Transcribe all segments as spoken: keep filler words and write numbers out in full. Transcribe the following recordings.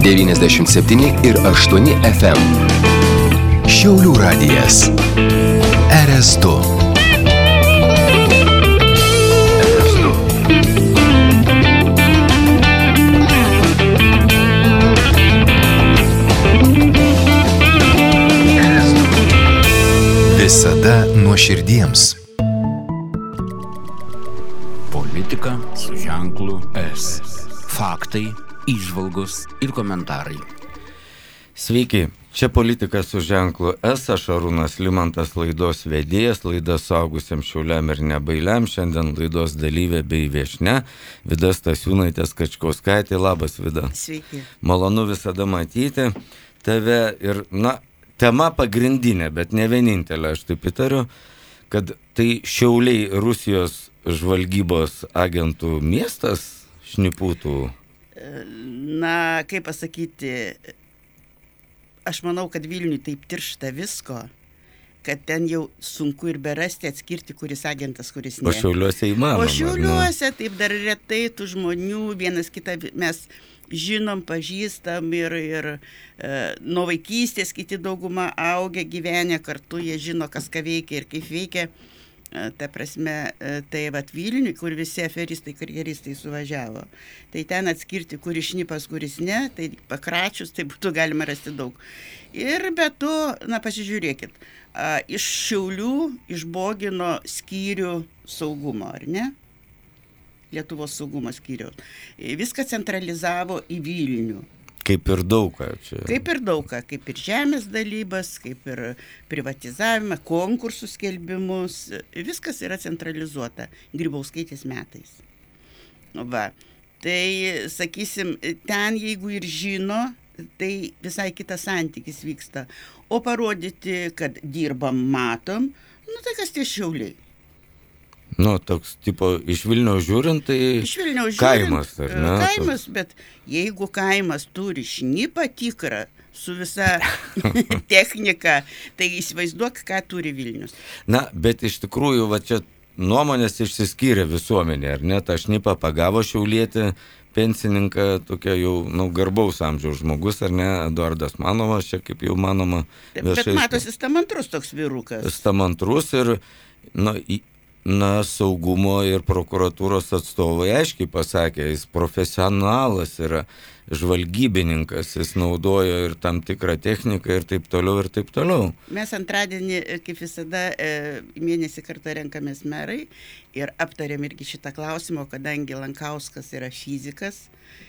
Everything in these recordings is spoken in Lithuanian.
devyniasdešimt septyni ir aštuoni F M. Šiaulių radijas. R S du. Visada nuoširdiems. Politika su ženklu S. Faktai, įžvalgos ir komentarai. Sveiki, čia politika su ženklu S, aš Arūnas Limantas, laidos vedėjas, laida suaugusiam Šiauliam ir nebailiam. Šiandien laidos dalyvė bei viešnia Vida Stasiūnaitė Skačkauskaitė. Labas, Vida. Sveiki. Malonu visada matyti tave ir, na, tema pagrindinė, bet ne vienintelė, aš taip įtariu, kad tai Šiauliai Rusijos žvalgybos agentų miestas, šnipūtų. Na, kaip pasakyti, aš manau, kad Vilniui taip tiršta visko, kad ten jau sunku ir berasti atskirti, kuris agentas, kuris ne. O Šiauliuose įmanoma. O Šiauliuose taip dar retai tų žmonių, vienas kitą mes žinom, pažįstam ir, ir e, nuo vaikystės kiti dauguma augę, gyvenę kartu, jie žino, kas ką veikia ir kaip veikia. E, ta prasme, e, tai vat Vilniui, kur visi aferistai, karjeristai suvažiavo. Tai ten atskirti, kuris šnipas, kuris ne, tai pakračius, tai būtų galima rasti daug. Ir be to, na pasižiūrėkit, a, iš Šiaulių išbogino skyrių saugumo, ar ne? Lietuvos saugumo skyriaus. Viską centralizavo į Vilnių. Kaip ir daug ką čia. Kaip ir daug ką, kaip ir žemės dalybas, kaip ir privatizavimą, konkursų skelbimus. Viskas yra centralizuota Grybauskaitės metais. Va. Tai, sakysim, ten jeigu ir žino, tai visai kitas santykis vyksta. O parodyti, kad dirbam, matom, nu tai kas tie Šiauliai? Nu, toks, tipo, iš Vilniaus žiūrint, tai iš Vilniaus kaimas, žiūrint, ar ne? Kaimas, bet jeigu kaimas turi šnipą tikrą su visa technika, tai įsivaizduok, ką turi Vilnius. Na, bet iš tikrųjų, va čia nuomonės išsiskyrė visuomenė, ar ne? Ta šnipą pagavo šiaulietį pensininką, tokia jau, nu, garbaus amžiaus žmogus, ar ne? Eduardas Manovas, čia kaip jau manoma. Bet matosi stamantrus toks vyrukas. Stamantrus ir, nu, į Na, saugumo ir prokuratūros atstovai aiškiai pasakė, jis profesionalas yra, žvalgybininkas, jis naudojo ir tam tikrą techniką ir taip toliau ir taip toliau. Mes antradienį, kaip visada, mėnesį kartą renkamės merai ir aptarėm irgi šitą klausimą, kadangi Lankauskas yra fizikas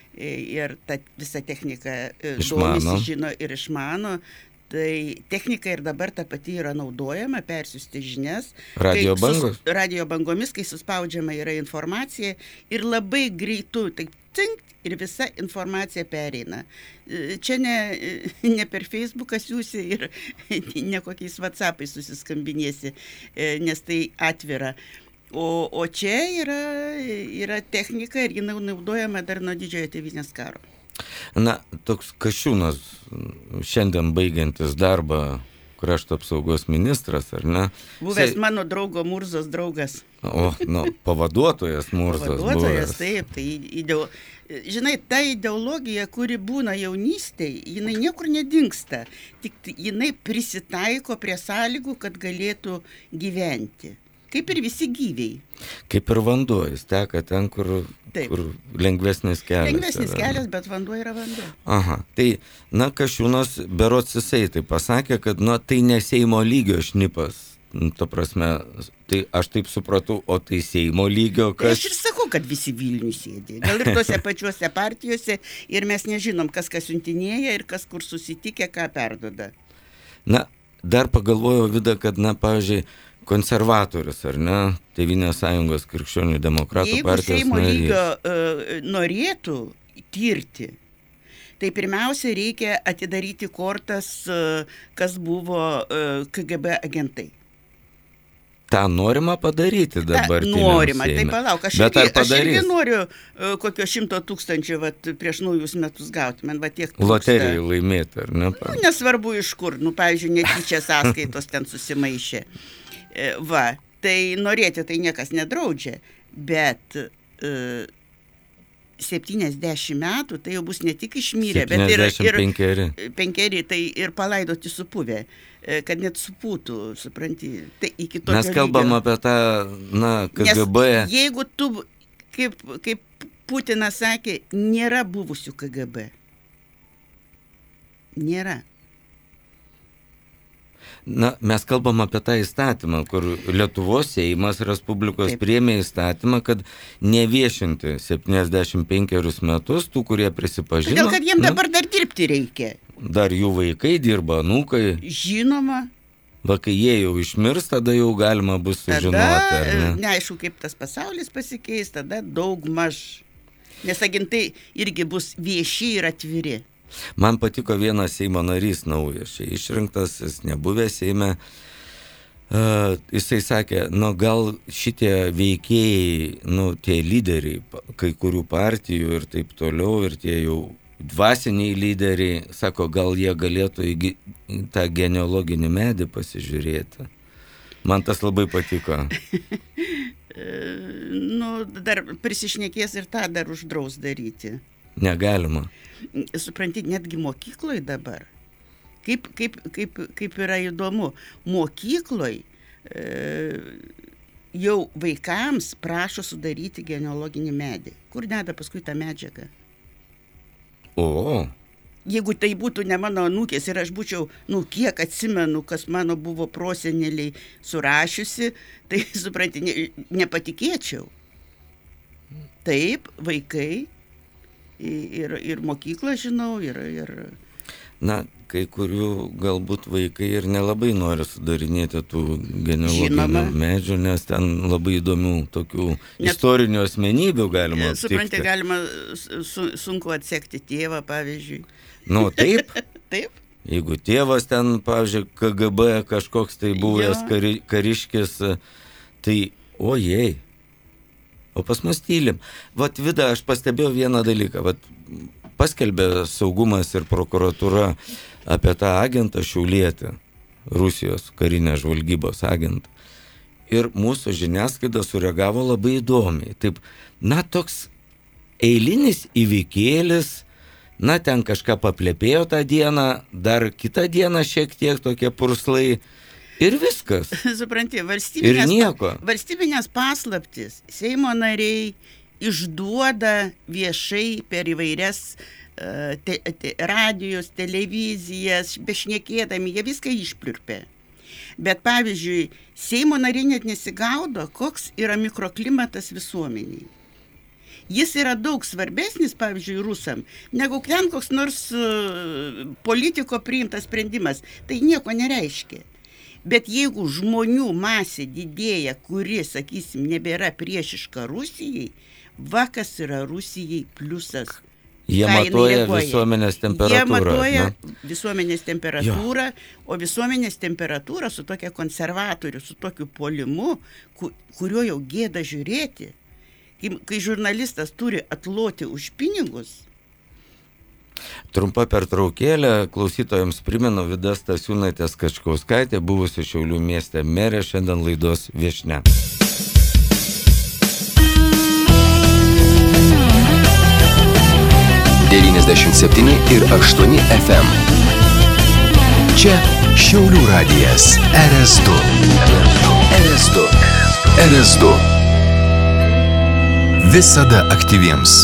ir ta visa technika domisi, žino ir išmano. Tai technika ir dabar ta pati yra naudojama, persiųsti žinias. Radio bangos? Sus, radio bangomis, kai suspaudžiama yra informacija ir labai greitu, tai cink, ir visa informacija pereina. Čia ne, ne per Facebooką siūsi ir ne kokiais WhatsAppais susiskambinėsi, nes tai atvira. O, o čia yra, yra technika ir ji naudojama dar nuo didžiojo tėvynės karo. Na, toks Kasčiūnas, šiandien baigiantis darbą, krašto apsaugos ministras, ar ne? Buvęs mano draugo Murzos draugas. O, nu, pavaduotojas Murzos. Pavaduotojas, taip. Tai ideo... Žinai, ta ideologija, kuri būna jaunystėje, jinai niekur nedingsta. Tik jinai prisitaiko prie sąlygų, kad galėtų gyventi. Kaip ir visi gyviai. Kaip ir vanduo, jis teka ten, kur, kur lengvesnis kelias. Lengvesnis yra. Kelias, bet vanduo yra vanduo. Aha, tai, na, Kasčiūnas berods jisai tai pasakė, kad, na, tai ne Seimo lygio šnipas. Nu, ta prasme, tai aš taip supratau, o tai Seimo lygio, kas... Aš ir sakau, kad visi Vilniui sėdė. Gal ir tose pačiuose partijose ir mes nežinom, kas kas siuntinėja ir kas kur susitikę, ką perduoda. Na, dar pagalvojau, Vida, kad, na, pavyzdžiui, konservatorius, ar ne, Tėvynės sąjungos krikščionių demokratų Jeigu partijos Seimo narys. lygio uh, norėtų tirti, tai pirmiausia reikia atidaryti kortas, uh, kas buvo uh, K G B agentai. tą norima padaryti dabartiniam Seime. Norima, tai palauk, aš, Bet irgi, aš irgi noriu uh, kokio šimto tūkstančių vat, prieš naujus metus gauti, man va tiek trūksta. Loterijai laimėti, ar ne? Nu, nesvarbu iš kur, nu, pavyzdžiui, netyčia sąskaitos ten susimaišė. E, va, tai norėti tai niekas nedraudžia, bet e, septyniasdešimt metų, tai jau bus ne tik išmyrę, bet ir, ir penkeri. penkeri, tai ir palaidoti supuvę, kad net supūtų, supranti, tai iki tokio Mes kalbam lygio. apie tą, na, K G B. Nes jeigu tu, kaip, kaip Putinas sakė, nėra buvusių K G B. Nėra. Na, mes kalbam apie tą įstatymą, kur Lietuvos Seimas Respublikos Taip. priėmė įstatymą, kad neviešinti septyniasdešimt penkerius metus tų, kurie prisipažino. Todėl, kad jiem na, dabar dar dirbti reikia. dar jų vaikai dirba, anūkai. Žinoma. Va, kai jie jau išmirs, tada jau galima bus sužinoti. Ar Tada ne? neaišku, kaip tas pasaulis pasikeis, tada daug maž. Nes agentai irgi bus vieši ir atviri. Man patiko vienas Seimo narys naujas, čia išrinktas, jis nebuvęs Seime. Uh, jisai sakė, nu gal šitie veikėjai, nu tie lyderiai, kai kurių partijų ir taip toliau, ir tie jau dvasiniai lyderiai, sako, gal jie galėtų į gi- į tą genealoginį medį pasižiūrėti. Man tas labai patiko. E, nu, dar prisišnekės ir tą dar uždraus daryti. Negalima. Supranti, netgi mokykloje dabar. Kaip, kaip, kaip, kaip yra įdomu. Mokykloje e, jau vaikams prašo sudaryti genealoginį medį. Kur deda paskui tą medžiagą? O, Jeigu tai būtų ne mano anūkės ir aš būčiau, nu, kiek atsimenu, kas mano buvo proseneliai surašiusi, tai, supranti, ne, nepatikėčiau. Taip, vaikai ir, ir mokyklą žinau, ir, ir... na, kai kurių galbūt vaikai ir nelabai nori sudarinėti tų genealoginių Žinoma. medžių, nes ten labai įdomių tokių Net- istorinių asmenybių galima aptikti. Supranti, galima su, sunku atsekti tėvą, pavyzdžiui. Nu, taip, Taip? jeigu tėvas ten, pavyzdžiui, K G B kažkoks tai buvęs Jo. kari, kariškis, tai ojei. O pas mus tylim. Vat, Vida, aš pastebėjau vieną dalyką. Vat, paskelbė saugumas ir prokuratūra apie tą agentą Šiaulietį, Rusijos karinės žvalgybos agentą. Ir mūsų žiniasklaida sureagavo labai įdomiai. Taip, na, toks eilinis įvykėlis, na, ten kažką paplepėjo tą dieną, dar kitą dieną šiek tiek tokie purslai ir viskas. Supranti, Ir valstybinės, nieko. valstybinės paslaptis Seimo nariai išduoda viešai per įvairias uh, te, te, radijos, televizijas, bešnekėdami, jie viską išpliurpė. Bet pavyzdžiui, Seimo nariai net nesigaudo, koks yra mikroklimatas visuomeniai. Jis yra daug svarbesnis, pavyzdžiui, rusam, negu ten koks nors uh, politiko priimtas sprendimas. Tai nieko nereiškia. Bet jeigu žmonių masė didėja, kuri, sakysim, nebėra priešiška Rusijai, va kas yra Rusijai pliusas. Jie Ką jinai matuoja reaguoja. visuomenės temperatūrą. Jie matuoja na. visuomenės temperatūrą, o visuomenės temperatūra su tokia konservatoriu, su tokiu puolimu, ku, kuriuo jau gėda žiūrėti. Kai, kai žurnalistas turi atloti už pinigus. Trumpa pertraukėlė, klausytojams primenu, Vida Stasiūnaitė Skačkauskaitė, buvusi Šiaulių mieste merė, šiandien laidos viešnia. devyniasdešimt septyni ir aštuoni F M. Čia Šiaulių radijas R S du. R S du. R S du. Visada aktyviems.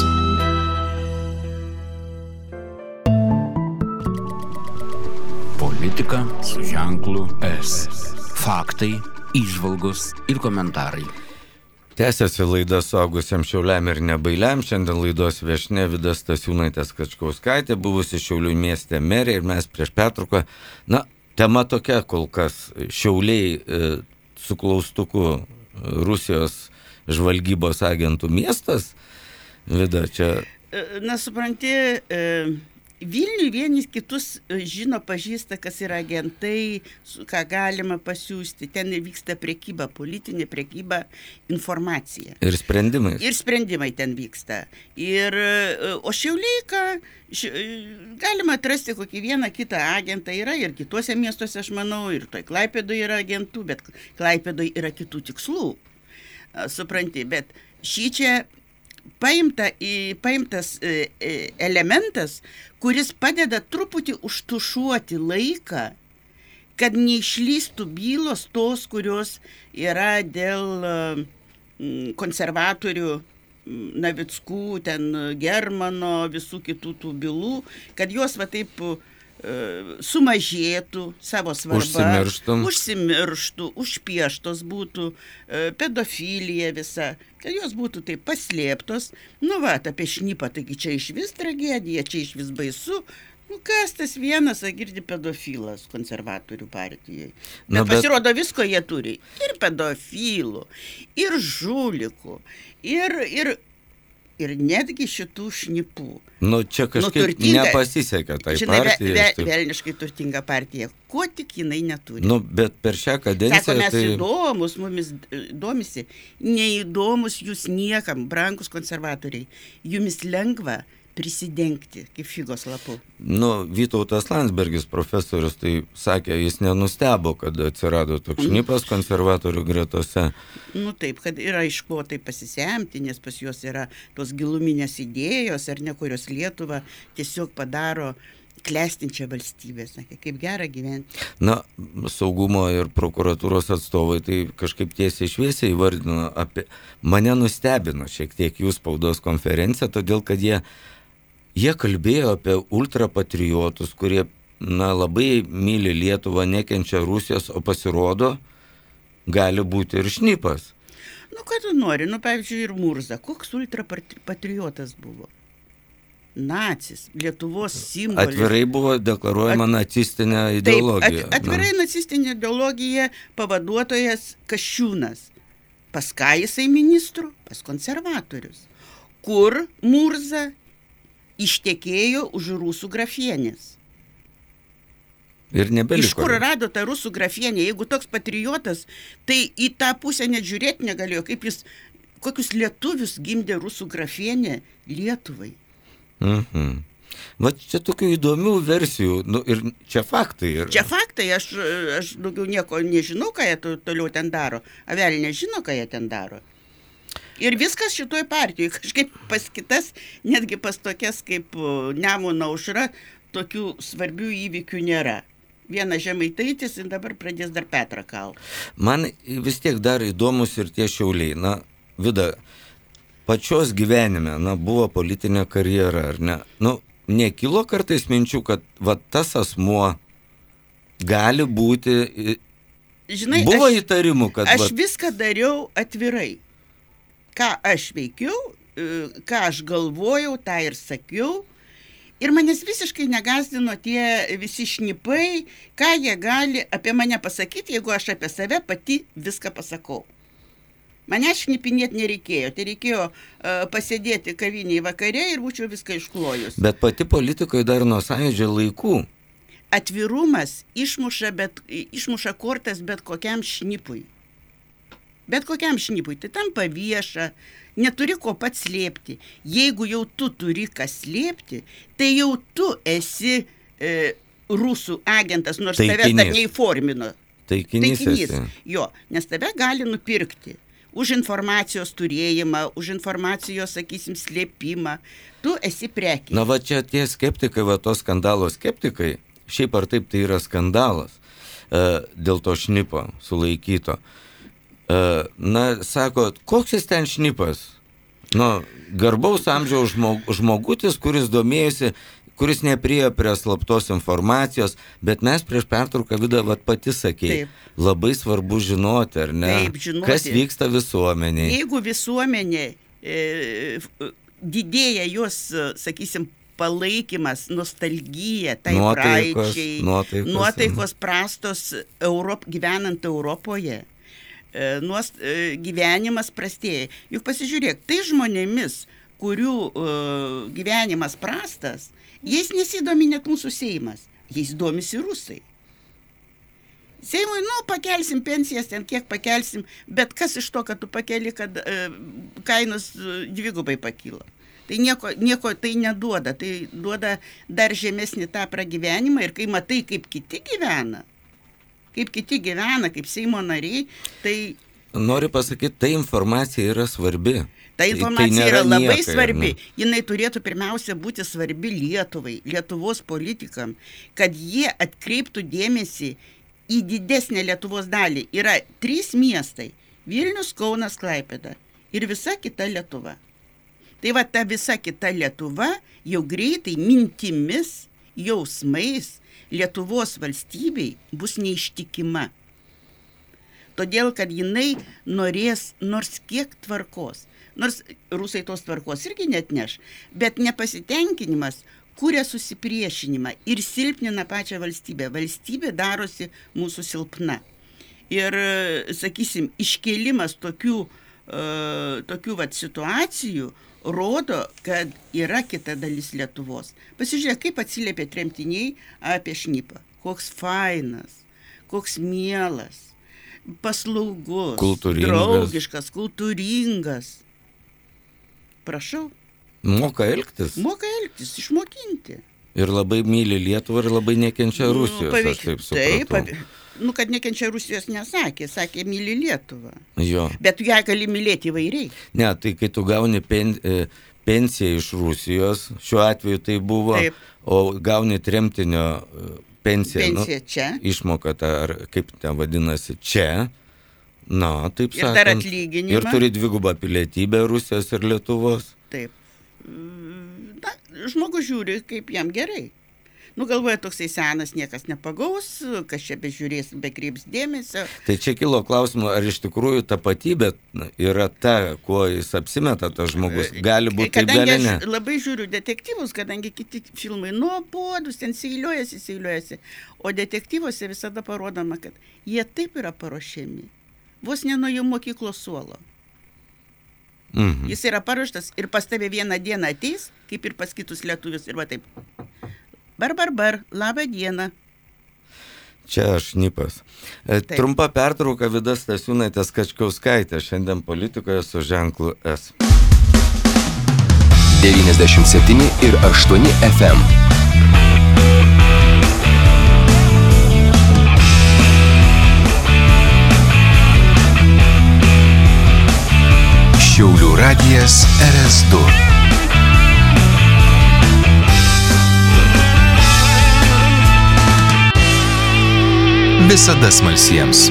Politika su ženklu S. Faktai, įžvalgos ir komentarai. Tęsiasi laida suaugusiam Šiauliam ir nebailiam. Šiandien laidos viešnia Vida Stasiūnaitė Skačkauskaitė, buvusi Šiaulių mieste merė, ir mes prieš pertrauką, na, tema tokia kol kas, Šiauliai e, su klaustuku Rusijos žvalgybos agentų miestas. Vida, čia... Na, supranti, Vilniui vienis kitus žino, pažįsta, kas yra agentai, ką galima pasiųsti. Ten vyksta prekyba, politinė prekyba, informacija. Ir sprendimai. Ir sprendimai ten vyksta. Ir, o Šiauliai, ką, ši, galima atrasti kokį vieną kitą agentą. Yra ir kituose miestuose, aš manau, ir toj Klaipėdoje yra agentų, bet Klaipėdoje yra kitų tikslų. Supranti, bet šį čia paimta, paimtas elementas, kuris padeda truputį užtušuoti laiką, kad neišlystų bylos tos, kurios yra dėl konservatorių Navickų, ten Germano, visų kitų tų bylų, kad jos va taip sumažėtų savo svarbą, užsimirštų, užsimirštų užpieštos būtų, pedofilija visa, kad jos būtų taip paslėptos. Nu va, apie šnipą, taigi čia iš vis tragedija, čia iš vis baisu. Nu kas tas vienas, girdi, pedofilas konservatorių partijai. Bet, Na, bet pasirodo, visko jie turi. Ir pedofilų, ir žulikų, ir... ir ir netgi šitų šnipų. Nu, čia kažkaip nu, turtinga, nepasisekė tai žinai, partijai. Ve, ve, velniškai turtinga partija. Ko tik jinai neturi. Nu, bet per šią kadenciją... Sako, mes tai... įdomus, mumis domisi. Neįdomus jūs niekam, brangus konservatoriai. Jumis lengva prisidengti, kaip figos lapu. Nu, Vytautas Landsbergis profesorius tai sakė, jis nenustebo, kad atsirado toks šnipas konservatorių gretose. Nu taip, kad yra iš ko tai pasisemti, nes pas juos yra tos giluminės idėjos, ar ne, kurios Lietuvą tiesiog padaro klestinčią valstybę, sakė, kaip gera gyventi. Na, saugumo ir prokuratūros atstovai tai kažkaip tiesiai šviesiai įvardino apie... Mane nustebino šiek tiek jų spaudos konferencija, todėl kad jie Jie kalbėjo apie ultrapatriotus, kurie, na, labai myli Lietuvą, nekenčia Rusijos, o pasirodo, gali būti ir šnipas. Nu, ką tu nori, nu, pavyzdžiui, ir Murza. Koks ultrapatriotas buvo? Nacis, Lietuvos simbolis. Atvirai buvo deklaruojama At... nacistinė ideologija. Taip, at, atvirai na. nacistinė ideologija, pavaduotojas Kasčiūnas. Pas ką jisai ministrų? Pas konservatorius. Kur Murza ištekėjo už rusų grafienės. Ir nebeliko. Iš kur rado tą rusų grafienę? Jeigu toks patriotas, tai į tą pusę net žiūrėti negalėjo. Kaip jis, kokius lietuvius gimdė rusų grafienė Lietuvai. Mhm. Va čia tokių įdomių versijų. Nu, ir čia faktai. Ir... Čia faktai. Aš, aš daugiau nieko nežinau, ką jie toliau ten daro. Avelė nežino, ką jie ten daro. Ir viskas šitoj partijai, kažkaip pas kitas, netgi pas tokias kaip Nemuno aušra, tokių svarbių įvykių nėra. Vienas Žemaitaitis ir dabar pradės dar Petrą kalti. Man vis tiek dar įdomus ir tie Šiauliai. Na, Vida, pačios gyvenime, na, buvo politinė karjera, ar ne? Nu, nekilo kartais minčių, kad va tas asmuo gali būti... Žinai, buvo aš, įtarimų, kad... Aš va... viską dariau atvirai. Ką aš veikiau, ką aš galvojau, tą ir sakiau. Ir manęs visiškai negazdino tie visi šnipai, ką jie gali apie mane pasakyti, jeigu aš apie save pati viską pasakau. Mane šnipinėti nereikėjo. Tai reikėjo uh, pasėdėti kavinėje vakare ir būčiau viską išklojus. Bet pati politikoje dar nuo Sąjūdžio laikų. Atvirumas išmuša, bet, išmuša kortas bet kokiam šnipui. Bet kokiam šnipui, tai tampa vieša, neturi ko pats slėpti. Jeigu jau tu turi kas slėpti, tai jau tu esi e, rusų agentas, nors tavęs dar neįformino. Taikinys. Taikinys. Jo, nes tave gali nupirkti už informacijos turėjimą, už informacijos, sakysim, slėpimą. Tu esi prekė. Na va čia tie skeptikai, va to skandalo skeptikai, šiaip ar taip tai yra skandalas e, dėl to šnipo sulaikyto. Na, sako, koks jis ten šnipas? Nu, garbaus amžiaus žmog, žmogutis, kuris domėjosi, kuris nepriėjo prie slaptos informacijos, bet mes prieš pertrauką Vida vat pati sakei, taip. Labai svarbu žinoti, ar ne? Taip, žinoti. Kas vyksta visuomenėje. Jeigu visuomenė e, didėja jos, sakysim, palaikymas, nostalgija, tai nuotaikos, praeičiai, nuotaikos, nuotaikos prastos Europ, gyvenant Europoje, Nuos, gyvenimas prastėja. Juk pasižiūrėk, tai žmonėmis, kurių uh, gyvenimas prastas, jais nesidomi net mūsų Seimas, jais domisi rusai. Seimui, nu, pakelsim pensijas, ten kiek pakelsim, bet kas iš to, kad tu pakeli, kad uh, kainos uh, dvigubai pakyla. Tai nieko, nieko tai neduoda, tai duoda dar žemesnį tą pragyvenimą ir kai matai, kaip kiti gyvena, kaip kiti gyvena, kaip Seimo nariai, tai... Noriu pasakyti, tai informacija yra svarbi. Ta informacija tai yra labai nieka, svarbi. Ne. Jinai turėtų pirmiausia būti svarbi Lietuvai, Lietuvos politikam, kad jie atkreiptų dėmesį į didesnę Lietuvos dalį. Yra trys miestai – Vilnius, Kaunas, Klaipėda ir visa kita Lietuva. Tai va ta visa kita Lietuva jau greitai mintimis, jausmais Lietuvos valstybei bus neištikima. Todėl, kad jinai norės nors kiek tvarkos. Nors rusai tos tvarkos irgi net neš, bet nepasitenkinimas kuria susipriešinimą ir silpnina pačią valstybę. Valstybė darosi mūsų silpna. Ir, sakysim, iškėlimas tokių, uh, tokių vat, situacijų rodo, kad yra kita dalis Lietuvos. Pasižiūrėk, kaip atsiliepė tremtiniai apie šnipą. Koks fainas, koks mielas, paslaugus, kultūringas. draugiškas, kultūringas. Prašau. Moka elgtis. Moka elgtis, išmokinti. Ir labai myli Lietuvą ir labai nekenčia Rusijos, nu, paveik, aš taip supratau. Taip, paveik, nu, kad nekenčia Rusijos nesakė, sakė myli Lietuvą. Jo. Bet ją gali mylėti įvairiai. Ne, tai kai tu gauni pen, pensiją iš Rusijos, šiuo atveju tai buvo, taip. O gauni tremtinio pensiją, Pensija nu, čia. Išmoka, ta, ar kaip ten vadinasi, čia, na, taip sakant. Ir dar atlyginimą. Ir turi dvigubą pilietybę Rusijos ir Lietuvos. Taip. Na, žmogus žiūri, kaip jam gerai. Nu, galvoja, toksai senas niekas nepagaus, kas čia bežiūrės, bekreips dėmesio. Tai čia kilo klausimų, ar iš tikrųjų tapatybė yra ta, kuo jis apsimeta, tas žmogus. Gali būti taip, gali ne. Kadangi aš labai žiūriu detektyvus, kadangi kiti filmai nuobodus, ten seiliuojasi, seiliuojasi. O detektyvuose visada parodoma, kad jie taip yra paruošiami. Vos ne nuo jų mokyklos suolo. Mhm. Jis yra paruoštas ir pas tave vieną dieną ateis, kaip ir pas kitus lietuvius, ir va taip. Bar, bar, bar, labą dieną. Čia aš šnipas. Taip. Trumpa pertrauka, Vida Stasiūnaitė Skačkauskaitė, šiandien politikoje su ženklu S. devyniasdešimt septyni ir aštuoni F M. Šiaulių radijas R S du. Visada smalsiems.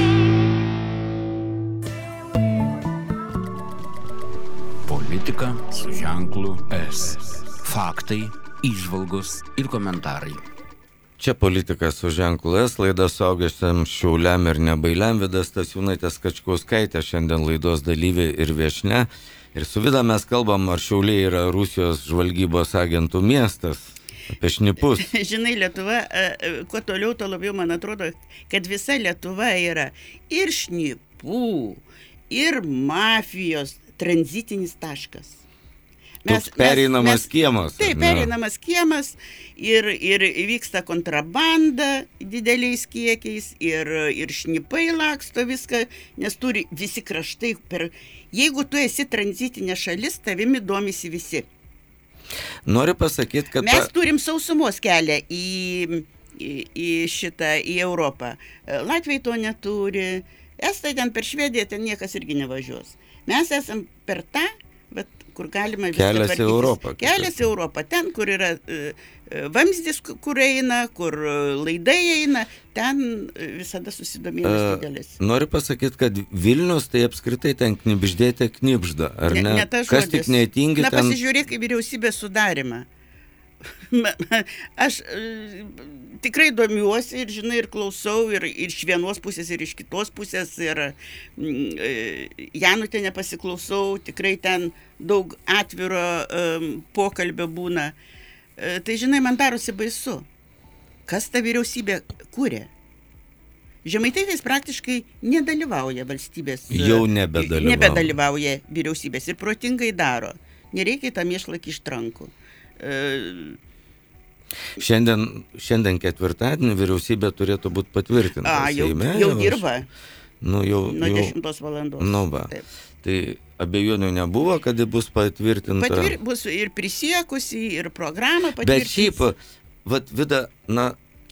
Politika su ženklu S. Faktai, įžvalgos ir komentarai. Čia politika su ženklu S, laida suaugusiam Šiauliam ir nebailiam, Vida Stasiūnaitė Skačkauskaitė, šiandien laidos dalyvė ir viešnia. Ir su Vida mes kalbam, ar Šiauliai yra Rusijos žvalgybos agentų miestas, apie šnipus. Žinai, Lietuva, kuo toliau, to labiau man atrodo, kad visa Lietuva yra ir šnipų, ir mafijos tranzitinis taškas. Mes, Toks pereinamas mes, kiemas. Taip, pereinamas kiemas ir, ir vyksta kontrabanda dideliais kiekiais ir, ir šnipai laksto viską, nes turi visi kraštai. Per... Jeigu tu esi tranzitinė šalis, tavimi domisi visi. Noriu pasakyti, kad... Mes turim sausumos kelią į, į, į šitą, į Europą. Latviai to neturi. Estai ten per Švediją, ten niekas irgi nevažiuos. Mes esam per tą, bet kur galima viską tvarkytis. Kelias į Europą. Kelias į Europą. Ten, kur yra uh, vamzdis, kur eina, kur laidai eina, ten visada susidomėjimas uh, didelis. Noriu pasakyti, kad Vilnius tai apskritai ten knibždėte knibžda, ar ne? Ne, ne tas Kas žodis. tik netingi Na, ten... pasižiūrėk į vyriausybės sudarimą. Aš e, tikrai domiuosi ir, žinai, ir klausau ir, ir iš vienos pusės, ir iš kitos pusės, ir e, Janutė nepasiklausau, tikrai ten daug atviro e, pokalbio būna. E, tai, žinai, man darosi baisu. Kas ta vyriausybė kūrė? Žemaitaitis praktiškai nedalyvauja valstybės. Jau nebedalyvauja. Nebedalyvauja vyriausybės ir protingai daro. Nereikia tą mėšlą kišt rankų. Šiandien, šiandien ketvirtadienį vyriausybė turėtų būti patvirtinta. A, jau, Seime, jau dirba. Nu, jau, nuo jau, dešimtos valandos. Nu, va. Taip. Tai abejonių nebuvo, kad bus patvirtinta. Patvir, bus ir prisiekusi, ir programą patvirtins. Bet šiaip, vat, Vida, na,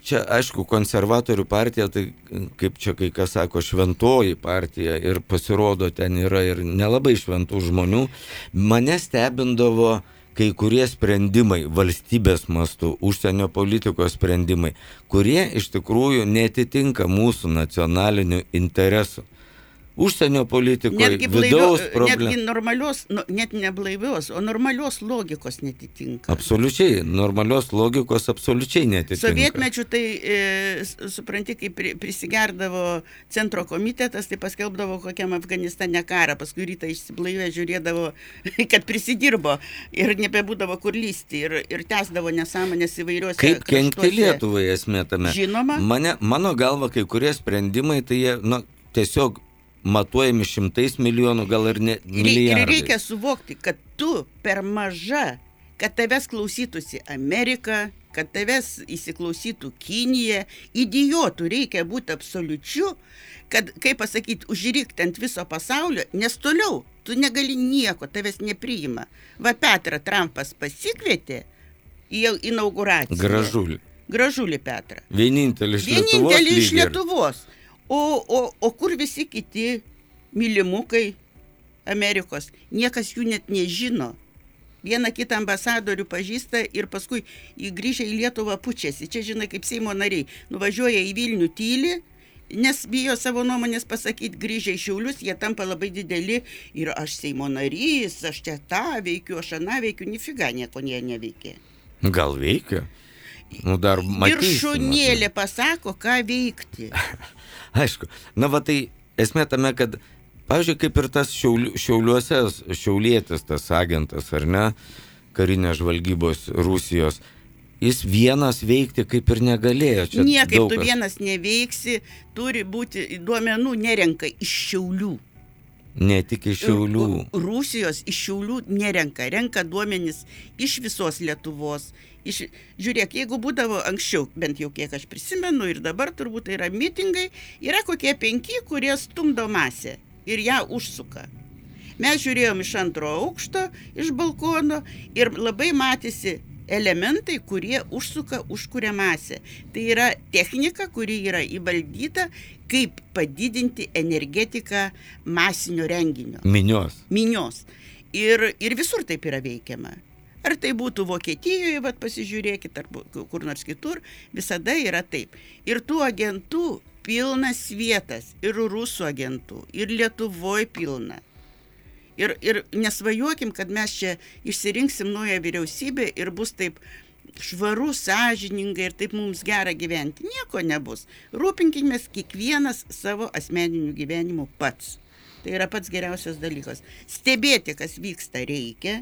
čia, aišku, konservatorių partija, tai kaip čia kai kas sako, šventoji partija ir pasirodo ten yra ir nelabai šventų žmonių. Mane stebindavo kai kurie sprendimai valstybės mastu, užsienio politikos sprendimai, kurie iš tikrųjų netitinka mūsų nacionalinių interesų. Užsienio politikoje, vidaus problemų. Netgi normalios, nu, net ne blaivios, o normalios logikos netitinka. Absoliučiai, normalios logikos absoliučiai netitinka. Sovietmečių tai, e, supranti, kai pri, prisigerdavo centro komitetas, tai paskelbdavo kokiam Afganistane karą, paskui rytą išsiblaivę žiūrėdavo, kad prisidirbo ir nebebūdavo kur lysti ir, ir tęsdavo nesąmonės įvairiuose Kaip kenkti kraštuose. Lietuvai esmė tame? Žinoma. Mane, mano galva, kai kurie sprendimai, tai jie, nu, tiesiog matuojami šimtais milijonų, gal ir ne milijardais. Ir reikia suvokti, kad tu per maža, kad tavęs klausytųsi Amerika, kad tavęs įsiklausytų Kinija, idiotų reikia būti absoliučiu, kad, kaip pasakyti, užrikti ant viso pasaulio, nes toliau tu negali nieko, tavęs nepriima. Va Petrą Trumpas pasikvietė į inauguraciją. Gražulį. Gražulį Petrą. Vienintelis iš Lietuvos. Vienintelis iš Lietuvos. O, o, o kur visi kiti mylimukai Amerikos? Niekas jų net nežino. Vieną kitą ambasadorių pažįsta ir paskui grįžę į Lietuvą pučiasi. Čia, žinai, kaip Seimo nariai. Nuvažiuoja į Vilnių tyli, nes bijo savo nuomonės pasakyti, grįžę į Šiaulius, jie tampa labai dideli ir aš Seimo narys, aš čia tą veikiu, aš aną veikiu, nifiga nieko jie neveikė. Gal veikia? Nu, dar matysim. Viršūnėlė pasako, ką veikti. Aišku. Na, va tai esmė tame, kad, pavyzdžiui, kaip ir tas šiauliu, šiauliuose, šiaulietis, tas agentas, ar ne, karinės žvalgybos Rusijos, jis vienas veikti kaip ir negalėjo. Čia Niekaip daugas. Tu vienas neveiksi, turi būti, duomenų nerenka iš Šiaulių. Ne tik iš Šiaulių. Rusijos iš Šiaulių nerenka, renka duomenis iš visos Lietuvos. Iš, žiūrėk, jeigu būdavo anksčiau, bent jau kiek aš prisimenu ir dabar turbūt tai yra mitingai, yra kokie penki, kurie stumdo masę ir ją užsuka. Mes žiūrėjom iš antro aukšto, iš balkono ir labai matėsi elementai, kurie užsuka, užkuria masę. Tai yra technika, kuri yra įvaldyta, kaip padidinti energetiką masinio renginio. Minios. Minios. Ir, ir visur taip yra veikiama. Ar tai būtų Vokietijoje, vat pasižiūrėkit, ar kur nors kitur, visada yra taip. Ir tų agentų pilnas vietas, ir rusų agentų, ir Lietuvoje pilna. Ir, ir nesvajokim, kad mes čia išsirinksim naują vyriausybę ir bus taip švaru, sąžiningai ir taip mums gera gyventi. Nieko nebus. Rūpinkimės kiekvienas savo asmeniniu gyvenimu pats. Tai yra pats geriausias dalykas. Stebėti, kas vyksta, reikia.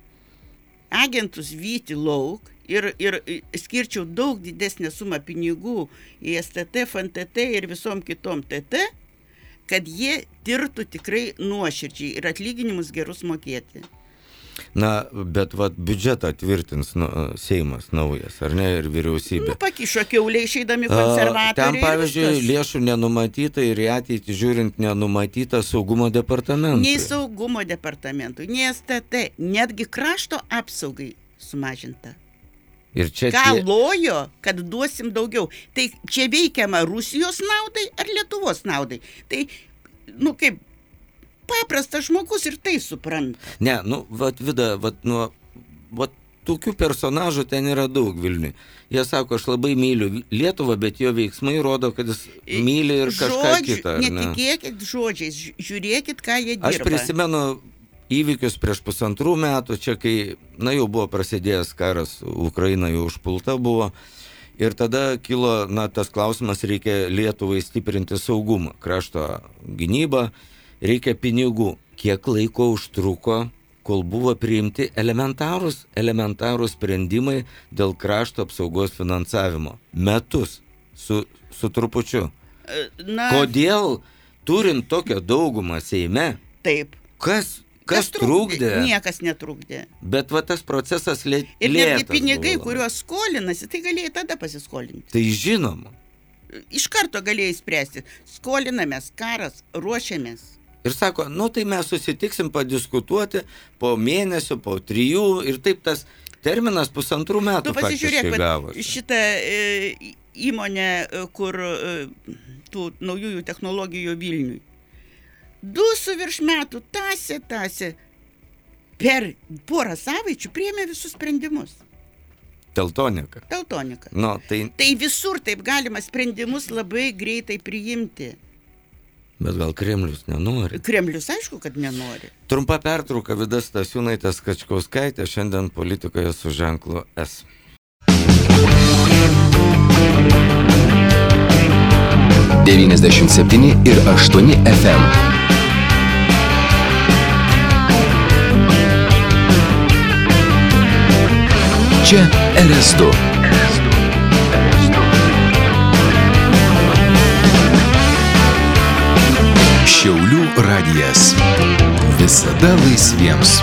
Agentus vyti lauk ir, ir skirčiau daug didesnę sumą pinigų į S T T, F N T T ir visom kitom T T, kad jie tirtų tikrai nuoširdžiai ir atlyginimus gerus mokėti. Na, bet vat biudžetą tvirtins nu, Seimas naujas, ar ne, ir vyriausybė. Nu, pakišo kiauliai išeidami konservatoriai. Ten, pavyzdžiui, lėšų nenumatyta ir į ateitį žiūrint nenumatyta saugumo departamentui. Nei saugumo departamentui, nei S T T, netgi krašto apsaugai sumažinta. Ir čia Ką tie... lojo, kad duosim daugiau. Tai čia veikiama Rusijos naudai ar Lietuvos naudai. Tai, nu kaip, paprastas žmogus ir tai supranta. Ne, nu, vat Vida, vat, nu, vat tokių personažų ten yra daug Vilniui. Jie sako, aš labai myliu Lietuvą, bet jo veiksmai rodo, kad jis myli ir kažką Žodžiu, kitą. Ne? Netikėkit žodžiais, žiūrėkit, ką jie dirba. Aš prisimenu įvykius prieš pusantrų metų, čia kai, na, jau buvo prasidėjęs karas, Ukraina jau užpulta buvo, ir tada kilo, na, tas klausimas, reikia Lietuvai stiprinti saugumą, krašto gynybą, reikia pinigų. Kiek laiko užtruko, kol buvo priimti elementarūs, elementarūs sprendimai dėl krašto apsaugos finansavimo? Metus su, su trupučiu. Na, Kodėl, turint tokią daugumą Seime, taip. kas, kas, kas trukdė? trukdė? Niekas netrukdė. Bet va tas procesas lė, Ir lėtas netgi pinigai, buvo. kuriuos skolinasi, tai galėjai tada pasiskolinti. Tai žinoma. Iš karto galėjai spręsti. Skolinamės, karas, ruošiamės. Ir sako, nu tai mes susitiksim padiskutuoti po mėnesio, po trijų ir taip tas terminas pusantrų metų Tu pasižiūrėk, faktiškai gavosi. šitą e, įmonę, kur e, tų naujųjų technologijų Vilniui. Du su virš metų tąsė, tąsė. Per porą savaičių priėmė visus sprendimus. Teltonika. Teltonika. Nu, tai... Tai visur taip galima sprendimus labai greitai priimti. Bet gal Kremlius nenori? Kremlius aišku, kad nenori. Trumpa pertrauka, Vida Stasiūnaitė Skačkauskaitė, šiandien politikoje su ženklu S. devyniasdešimt septyni ir aštuoni F M. Čia R S du. Šiaulių radijas. Visada laisviems.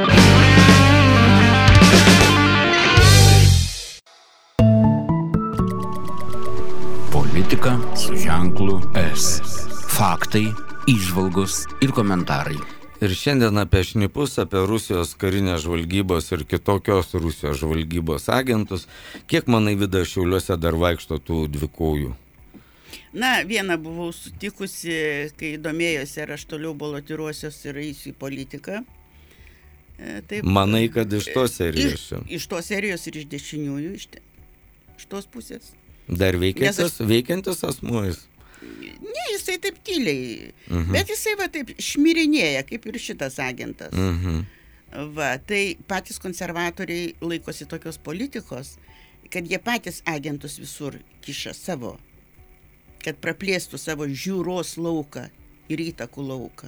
Politika su ženklu S. Faktai, įžvalgos ir komentarai. Ir šiandien apie šnipus, apie Rusijos karinės žvalgybos ir kitokios Rusijos žvalgybos agentus. Kiek manai, Vida, Šiauliuose dar vaikšto tų dvikojų? Na, vieną buvau sutikusi, kai domėjosi, ar aš toliau balotiruosios ir eisiu į politiką. Taip, Manai, kad iš tos serijos? Iš, iš tos serijos ir iš dešiniųjų, iš, te, iš tos pusės. Dar veikiantis, Nes aš... veikiantis asmuo jis? Ne, jisai taip tyliai, Mhm. bet jisai va taip šmirinėja, kaip ir šitas agentas. Mhm. Va, tai patys konservatoriai laikosi tokios politikos, kad jie patys agentus visur kiša savo, kad praplėstų savo žiūros lauką ir įtakų lauką.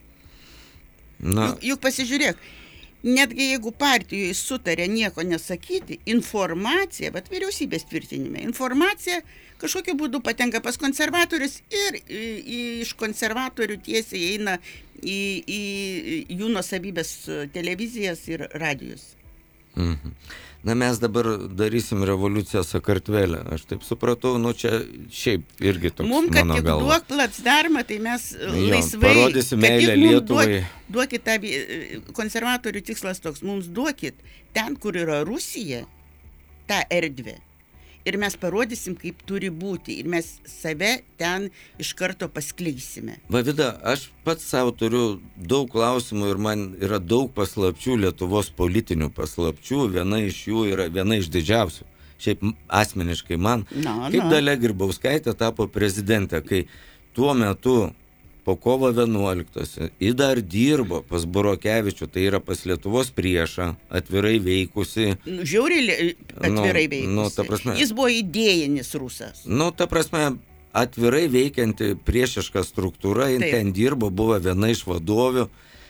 Na, Juk, juk pasižiūrėk, netgi jeigu partijoje sutarė nieko nesakyti, informacija, bet vyriausybės tvirtinime, informacija kažkokiu būdu patenka pas konservatorius ir į, į, iš konservatorių tiesiai eina į, į jų nuosavybės televizijas ir radijus. mhm. Na, mes dabar darysim revoliuciją Sakartvele. Aš taip supratau, nu čia šiaip irgi toks Mums, kad mano tik galva. duok placdarmą, tai mes Jo, laisvai... parodysim kad tik meilę mum Lietuvai. Duok, duokit tą, vi- konservatorių tikslas toks, mums duokit ten, kur yra Rusija, tą erdvę. Ir mes parodysim, kaip turi būti. Ir mes save ten iš karto paskleisime. Va, Vida, aš pats savo turiu daug klausimų ir man yra daug paslapčių, Lietuvos politinių paslapčių. Viena iš jų yra viena iš didžiausių. Šiaip m- asmeniškai man. Na, Kaip na. Dalia Grybauskaitė tapo prezidentė, kai tuo metu po kovo vienuoliktosios ji dar dirbo pas Burokevičių, tai yra pas Lietuvos priešą, atvirai veikusi. Nu, žiauriai li- atvirai Nu, veikusi. nu, ta prasme- Jis buvo idėjinis rusas. Nu, ta prasme, atvirai veikianti priešiška struktūra, jin Taip. ten dirbo, buvo viena iš vadovių.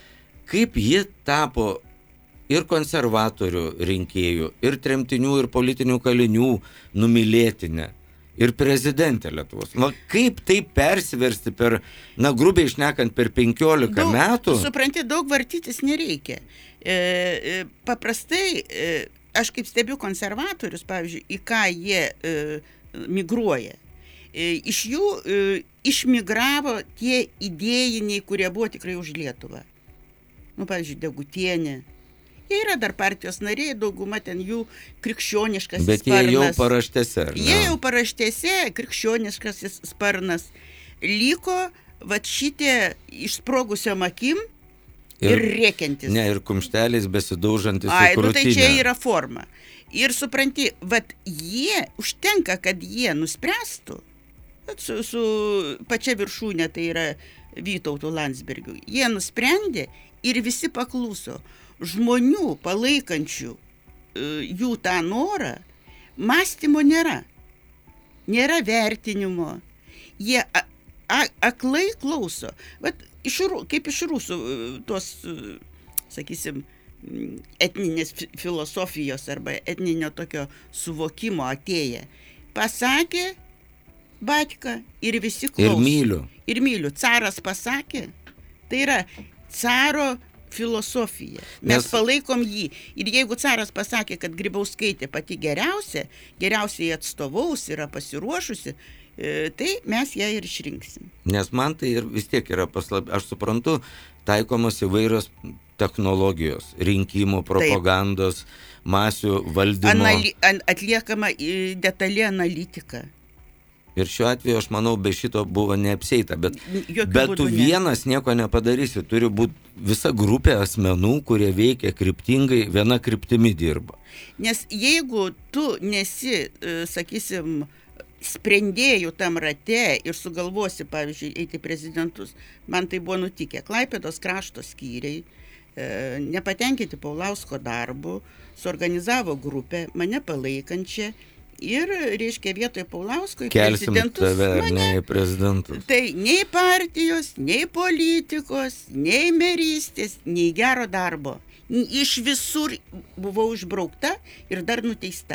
Kaip ji tapo ir konservatorių rinkėjų, ir tremtinių, ir politinių kalinių numylėtinė, ir prezidentė Lietuvos. Va, kaip tai persiversti per, na, grubiai šnekant, per penkiolika Daug- metų? Supranti, daug vartytis nereikia. E, e, paprastai, e, aš kaip stebiu konservatorius, pavyzdžiui, į ką jie e, migruoja. E, iš jų e, išmigravo tie idėjiniai, kurie buvo tikrai už Lietuvą. Nu, pavyzdžiui, Degutienė. Jie yra dar partijos nariai, dauguma ten jų krikščioniškas Bet sparnas. jie jau paraštėse, ar ne? Jie jau paraštėse, krikščioniškasis sparnas. Liko vat šitie išsprogusiom akim ir, ir rėkiantis. Ne, ir kumšteliais besidaužantis į Ai, nu krūtinę. tai čia yra forma. Ir supranti, vat jie, užtenka, kad jie nuspręstų, vat su, su pačia viršūnė, tai yra Vytautu Landsbergiu, jie nusprendė ir visi pakluso. Žmonių palaikančių e, jų tą norą, mąstymo nėra. Nėra vertinimo. Jie a, a, aklai klauso. Vat iš, ru- kaip iš rusų e, tos, e, sakysim, m, etninės fi- filosofijos arba etninio tokio suvokimo atėję. Pasakė batka ir visi klauso. Ir myliu. Ir myliu. Caras pasakė. Tai yra caro filosofija. Mes Nes- palaikom jį. Ir jeigu caras pasakė, kad Grybauskaitė pati geriausia, geriausiai atstovaus, yra pasiruošusi, e, tai mes ją ir išrinksim. Nes man tai ir vis tiek yra paslaptis. Aš suprantu, taikomos įvairios technologijos, rinkimų, propagandos, Taip. masių valdymo. Anali, an, atliekama detali analitika. Ir šiuo atveju, aš manau, be šito buvo neapseita, bet, Jokių bet tu būdų vienas ne. nieko nepadarysi, turi būti visa grupė asmenų, kurie veikia kryptingai, viena kryptimi dirba. Nes jeigu tu nesi, sakysim, sprendėjų tam rate ir sugalvosi, pavyzdžiui, eiti prezidentus, man tai buvo nutikę. Klaipėdos krašto skyriai, nepatenkinti Paulausko darbu, suorganizavo grupę, mane palaikančią, ir, reiškia, vietoj Paulausko į Kelsim prezidentus tave, mane, ne į prezidentus. Tai nei partijos, nei politikos, nei merystės, nei gero darbo. Iš visur buvau išbraukta ir dar nuteista.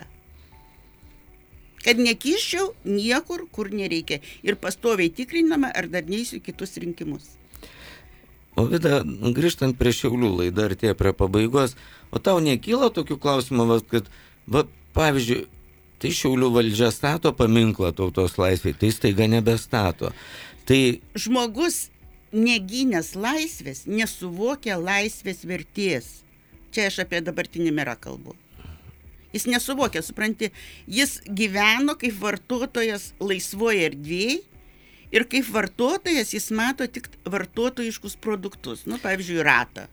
Kad nekiščiau niekur, kur nereikia. Ir pastoviai tikrinama, ar dar neįsiu kitus rinkimus. O Vida, grįžtant prie Šiaulių, laida artėja prie pabaigos, o tau nekyla tokių klausimų, kad, va, pavyzdžiui, tai Šiaulių valdžia stato paminklą tautos laisvei, tai staiga nebestato. Tai žmogus negynęs laisvės nesuvokia laisvės vertės. Čia aš apie dabartinį merą kalbu. Jis nesuvokia, supranti, jis gyveno kaip vartotojas laisvoje erdvėje ir kaip vartotojas jis mato tik vartotojiškus produktus, nu, pavyzdžiui, ratą.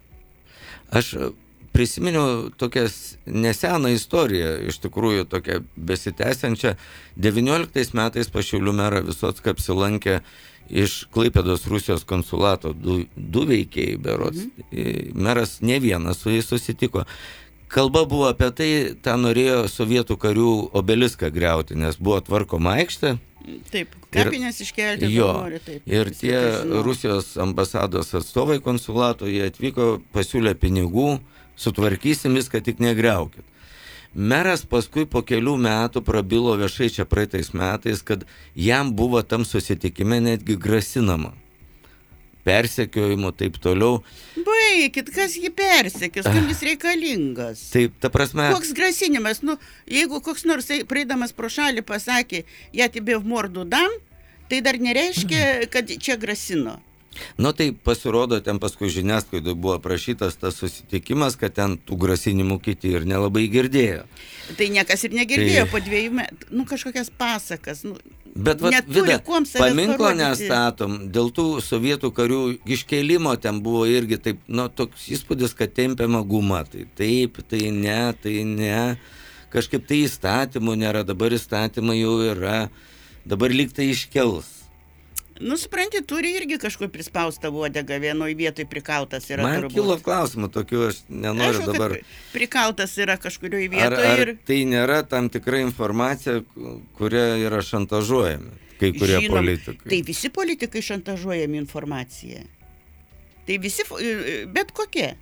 Aš prisiminiau tokią neseną istoriją, iš tikrųjų tokią besitęsiančią. devynioliktais metais pas Šiaulių merą Visocką apsilankė iš Klaipėdos Rusijos konsulato du, du veikėjai berods. Mhm. Meras ne vienas su jais susitiko. Kalba buvo apie tai, tą norėjo sovietų karių obeliską griauti, nes buvo tvarkoma aikštė. Taip, kapinės iškelti. Jo, nori, taip, ir tie Rusijos ambasados atstovai konsulato, jie atvyko, pasiūlė pinigų, sutvarkysim viską, tik negriaukit. Meras paskui po kelių metų prabilo viešai čia praeitais metais, kad jam buvo tam susitikime netgi grasinama. Persekiojimu, taip toliau. Baikit, kas jį persekios, kam jis reikalingas? Taip, ta prasme... Koks grasinimas, nu, jeigu koks nors praeidamas pro šalį pasakė, ja тебе в морду dam, tai dar nereiškia, kad čia grasino. Nu, tai pasirodo, ten paskui žiniasklaidoj buvo aprašytas tas susitikimas, kad ten tų grasinimų kiti ir nelabai girdėjo. Tai niekas ir negirdėjo tai... po dviejų metų, nu, kažkokias pasakas, nu, Bet vat, neturi Vida, kuom savęs paminklo parodyti. nestatom, dėl tų sovietų karių iškėlimo ten buvo irgi taip, nu, toks įspūdis, kad tempiama guma, tai taip, tai ne, tai ne, kažkaip tai įstatymų nėra, dabar įstatymai jau yra, dabar lyg tai iškels. Nu, supranti, turi irgi kažkur prispaustą uodegą, vienoj vietoj prikautas yra. Man turbūt. kilo klausimų tokių, aš nenoriu Aišku, dabar... Prikautas yra kažkurioje Ar, vietoje ar ir... tai nėra tam tikra informacija, kuria yra šantažuojami kai kurie Žinom, politikai? Tai visi politikai šantažuojami informaciją. Tai visi, bet kokie.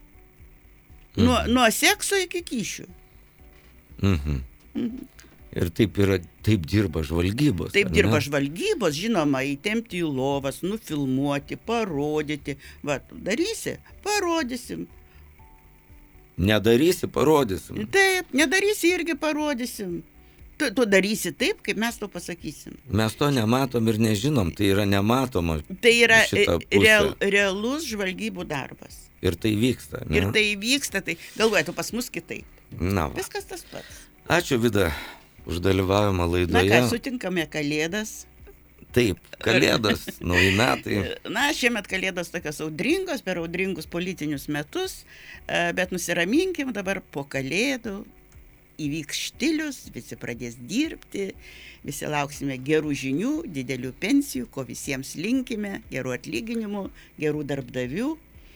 Nuo, Mhm. nuo sekso iki kyšių. Mhm. Mhm. Ir taip yra, taip dirba žvalgybos. Taip ar dirba ne? žvalgybos, žinoma, įtempti į lovas, nufilmuoti, parodyti. Va, darysi, parodysim. Nedarysi, parodysim. Taip, nedarysi irgi parodysim. Tu, tu darysi taip, kaip mes to pasakysim. Mes to nematom ir nežinom, tai yra nematoma. Tai yra šita pusė. real, realus žvalgybų darbas. Ir tai vyksta. Ne? Ir tai vyksta, tai galvoju, tu pas mus kitaip. Na, va. Viskas tas pats. Ačiū, Vida, už dalyvavimą Na laidoje. ką, sutinkame Kalėdas. Taip, Kalėdos, nauji metai. Na, šiemet Kalėdos tokios audringos, per audringus politinius metus, bet nusiraminkim dabar po Kalėdų. Įvyks štilius, visi pradės dirbti, visi lauksime gerų žinių, didelių pensijų, ko visiems linkime, gerų atlyginimų, gerų darbdavių.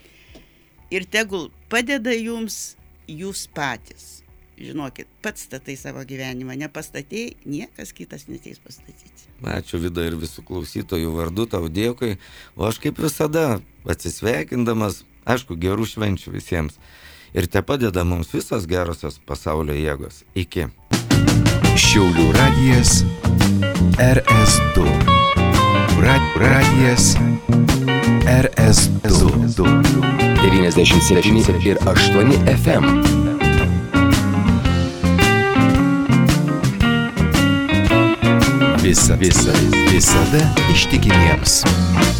Ir tegul padeda jums jūs patys. Žinokit, pats statai savo gyvenimą, nepastatėjai, niekas kitas neteis pastatyti. Ačiū, Vida, ir visų klausytojų vardu, tau dėkui. O aš kaip visada, atsisveikindamas, aišku, gerų švenčių visiems. Ir te padeda mums visos gerosios pasaulio jėgos. Iki. Šiaulių radijas R S du. Rad, radijas R S du. devyniasdešimt septyni ir aštuoni F M. Visa, visa, visada ištikimiems.